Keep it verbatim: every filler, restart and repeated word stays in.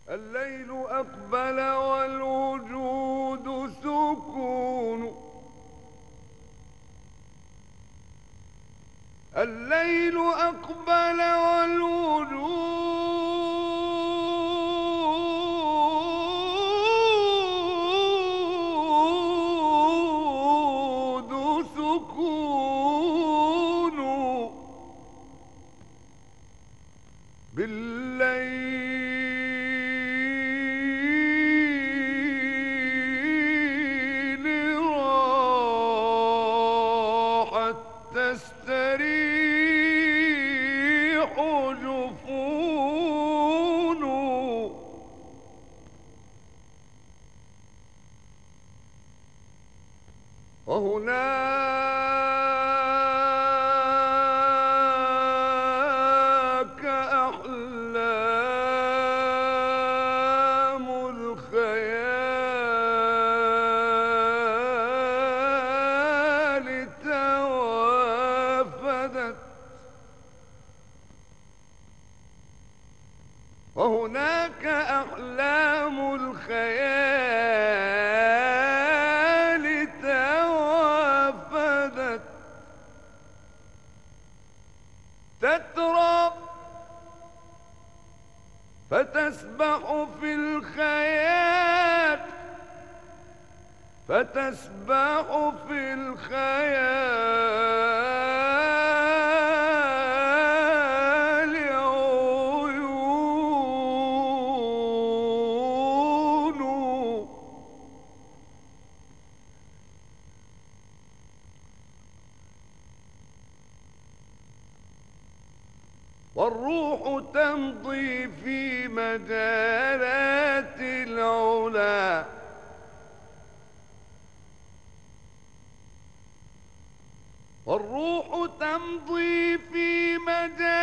الليل أقبل والوجود سكون. الليل أقبل والوجود سكون. بالليل راحت تستريح جفون. وهناك أحلام الخيال توافدت. وهناك أحلام الخيال توافدت تترى فتسبح في الخيال فتسبح في الخيال عيون. والروح تمضي في مجالات العلا. والروح تمضي في مجالات